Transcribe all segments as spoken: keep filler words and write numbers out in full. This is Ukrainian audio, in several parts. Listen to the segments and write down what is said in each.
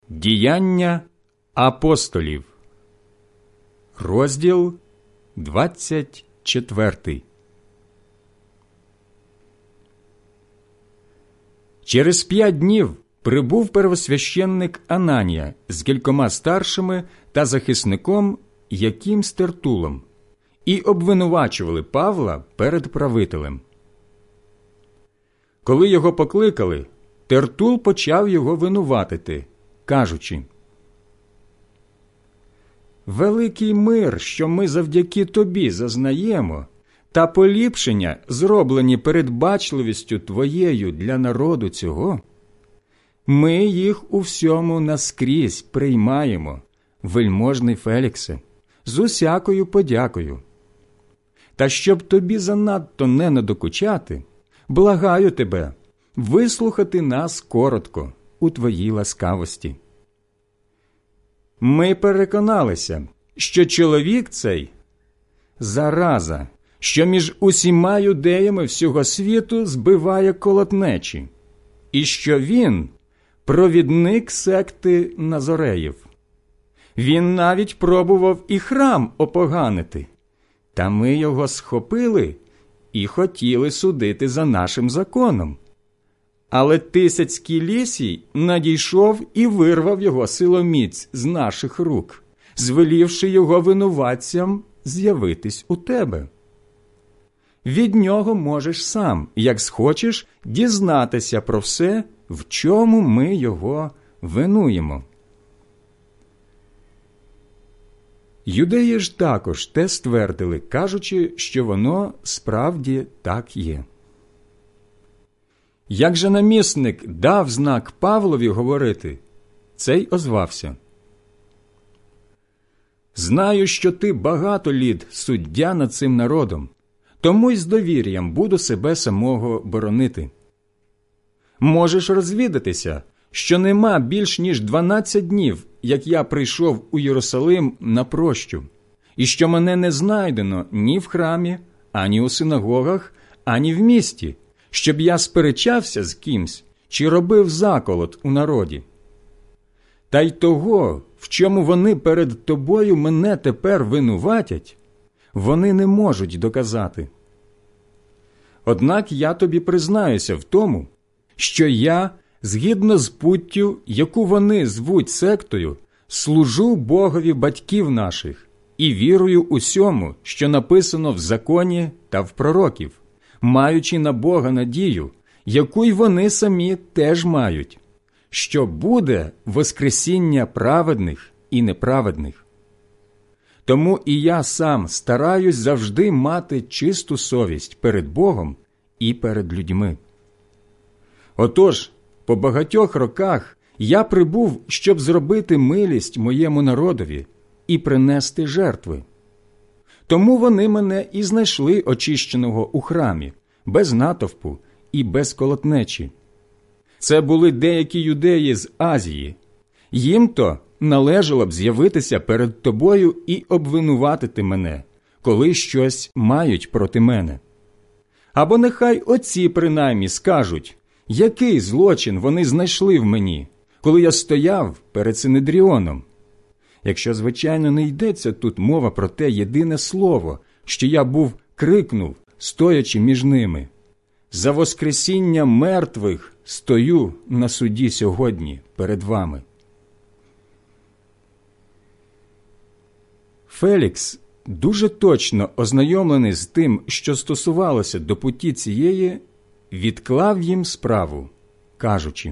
Діяння апостолів, розділ двадцять четвертий. Через п'ять днів прибув первосвященник Ананія з кількома старшими та захисником якимсь Тертулом і обвинувачували Павла перед правителем. Коли його покликали, Тертул почав його винуватити, кажучи: «Великий мир, що ми завдяки тобі зазнаємо, та поліпшення, зроблені передбачливістю твоєю для народу цього, ми їх у всьому наскрізь приймаємо, вельможний Феліксе, з усякою подякою. Та щоб тобі занадто не надокучати, благаю тебе вислухати нас коротко у твоїй ласкавості. Ми переконалися, що чоловік цей – зараза, що між усіма юдеями всього світу збиває колотнечі, і що він – провідник секти Назореїв. Він навіть пробував і храм опоганити, та ми його схопили і хотіли судити за нашим законом. Але Тисяцький Лісій надійшов і вирвав його силоміць з наших рук, звелівши його винуватцям з'явитись у тебе. Від нього можеш сам, як схочеш, дізнатися про все, в чому ми його винуємо». Юдеї ж також те ствердили, кажучи, що воно справді так є. Як же намісник дав знак Павлові говорити, цей озвався: «Знаю, що ти багато літ суддя над цим народом, тому й з довір'ям буду себе самого боронити. Можеш розвідатися, що нема більш ніж дванадцять днів, як я прийшов у Єрусалим на прощу, і що мене не знайдено ні в храмі, ані у синагогах, ані в місті, щоб я сперечався з кимсь чи робив заколот у народі. Та й того, в чому вони перед тобою мене тепер винуватять, вони не можуть доказати. Однак я тобі признаюся в тому, що я, згідно з путтю, яку вони звуть сектою, служу Богові батьків наших і вірую усьому, що написано в законі та в пророків, маючи на Бога надію, яку й вони самі теж мають, що буде воскресіння праведних і неправедних. Тому і я сам стараюсь завжди мати чисту совість перед Богом і перед людьми. Отож, по багатьох роках я прибув, щоб зробити милість моєму народові і принести жертви. Тому вони мене і знайшли очищеного у храмі, без натовпу і без колотнечі. Це були деякі юдеї з Азії. Їм-то належало б з'явитися перед тобою і обвинуватити мене, коли щось мають проти мене. Або нехай оці принаймні скажуть, який злочин вони знайшли в мені, коли я стояв перед Синедріоном. Якщо, звичайно, не йдеться тут мова про те єдине слово, що я був крикнув, стоячи між ними: «За воскресіння мертвих стою на суді сьогодні перед вами». Фелікс, дуже точно ознайомлений з тим, що стосувалося до путі цієї, відклав їм справу, кажучи: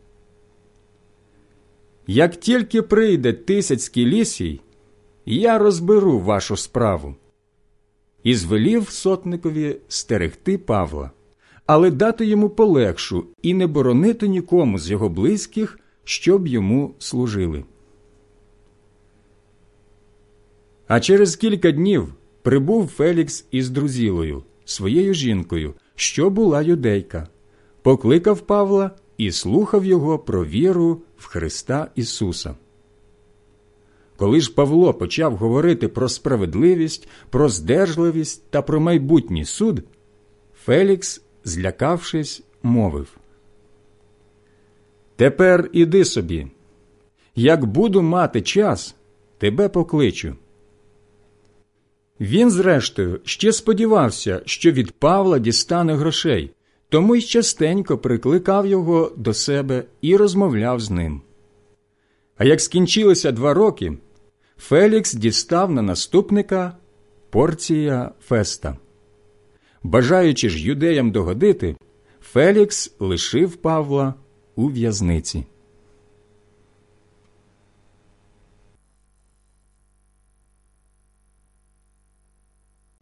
«Як тільки прийде Тисяцький Лісій, я розберу вашу справу». І звелів сотникові стерегти Павла, але дати йому полегшу і не боронити нікому з його близьких, щоб йому служили. А через кілька днів прибув Фелікс із Друзілою, своєю жінкою, що була юдейка, покликав Павла і слухав його про віру в Христа Ісуса. Коли ж Павло почав говорити про справедливість, про здержливість та про майбутній суд, Фелікс, злякавшись, мовив: «Тепер іди собі. Як буду мати час, тебе покличу». Він, зрештою, ще сподівався, що від Павла дістане грошей, тому й частенько прикликав його до себе і розмовляв з ним. А як скінчилося два роки, Фелікс дістав на наступника Порція Феста. Бажаючи ж юдеям догодити, Фелікс лишив Павла у в'язниці.